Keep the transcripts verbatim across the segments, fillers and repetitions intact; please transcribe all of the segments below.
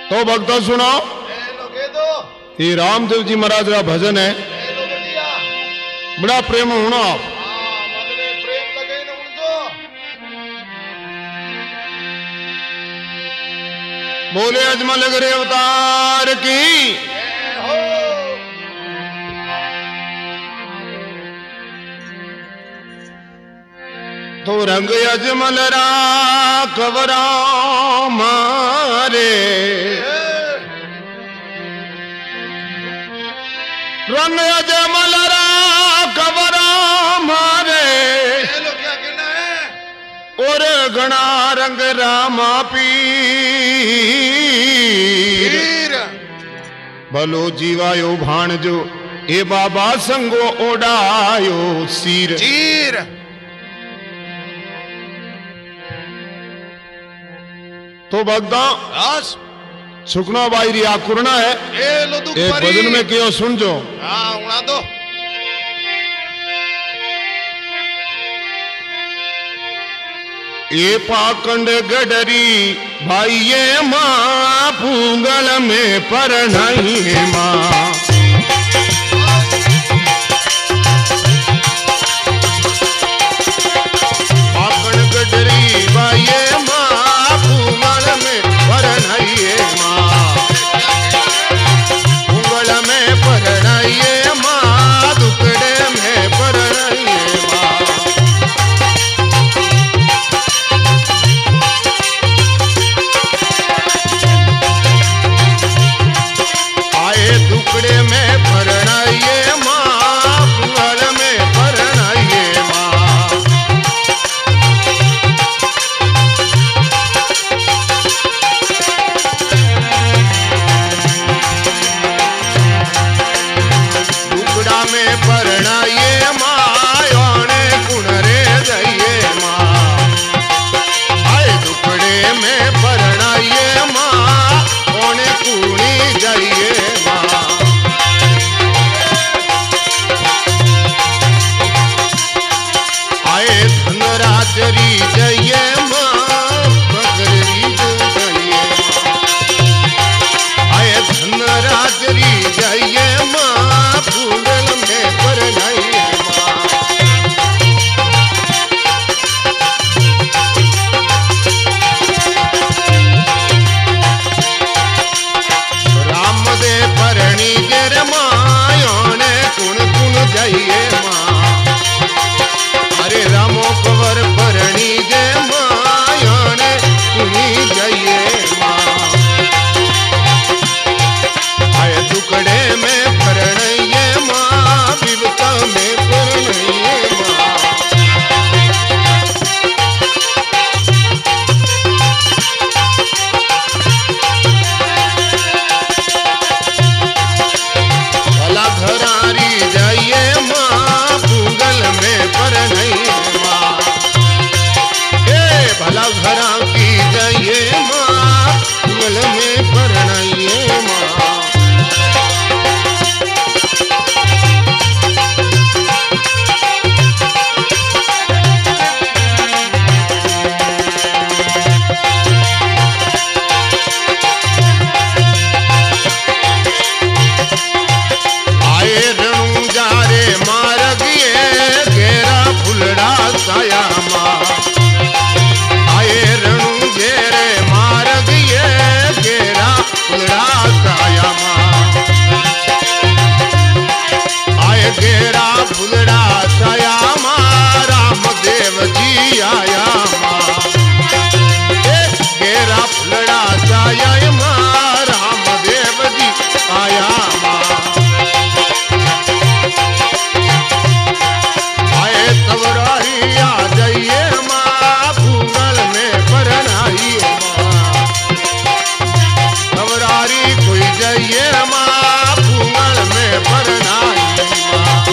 तो भक्तों सुनो, ये रामदेव जी महाराज का भजन है, बड़ा प्रेम होना। बोले अजमल गिरे अवतार की। तो रंग अजमल राघव राम रे, रंग अजमल राघव राम रे, और घना रंग रामा पीर। भलो जीवायो भाणजो ए बाबा संगो ओडायो सीर चीर। तो भक्ता सुखना बाई री आकुरना है, ए भजन में क्यों सुन जो। हाँ उड़ा दो। ये पाखंड गडरी भाई ये माँ पूंगल में परनाई माँ। पाखंड गडरी भाई ये माँ पूंगल में परनाई माँ। पूंगल में परनाई माँ, दुकड़े में परनाई माँ। टुकड़े में परनाइए माँ, पूंगल में परनाइए माँ। टुकड़ा में परनाइए माँ, योने कुनरे जाइए माँ। आए टुकड़े में परनाइए माँ, योने कुनी जाइए माँ। धनराजरी जइए माँ, बकरी जइए माँ। आए धनराजरी जइए माँ, पूंगल में परनाइए माँ। राम दे परणी जेर माँ, योने कुण कुण जइए माँ। अरे रामो कवर परणी जय माँ, योने कुनी जाइए माँ। आए टुकड़े में परनाइए माँ, विवता में परनाइए माँ। भला घरारी जाइए माँ, पूंगल में परनाइए माँ। ए भला घरा की जाइए माँ, पूंगल में परनाइए माँ। आए रणु जारे मार्ग ये, घेरा फुलड़ा साया माँ। आए रणु घेरे मार्ग ये, घेरा फुलड़ा साया माँ। आए घेरा फुलड़ा साया माँ, रामदेव जी आया माँ। घेरा फुलड़ा साया माँ, रामदेव जी आया माँ। आए तवरारी आ जाइए माँ, पूंगल में परनाइए माँ। तवरारी कोई जाइए माँ, पूंगल में परनाइए माँ।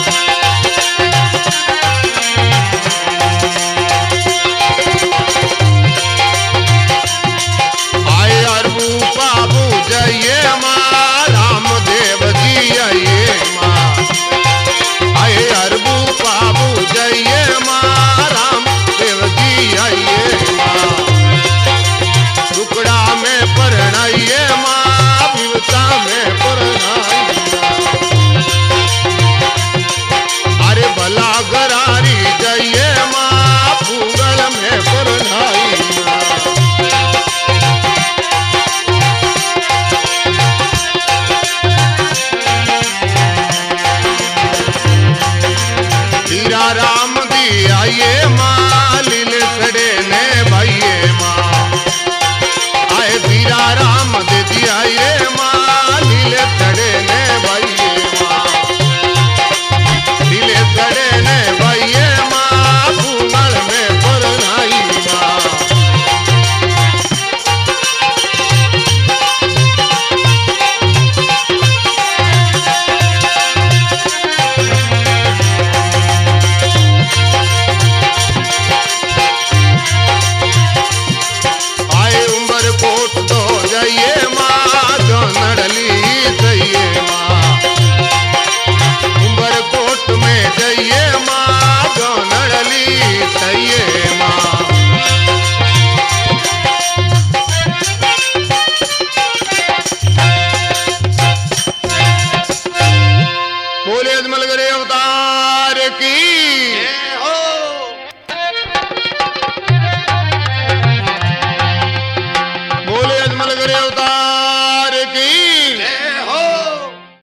आए अरबू बाबू जाइए माँ, रामदेव जी आइए माँ। आए अरबू बाबू जाइए माँ, रामदेव जी आइए माँ। टुकड़ा में परनाइए माँ,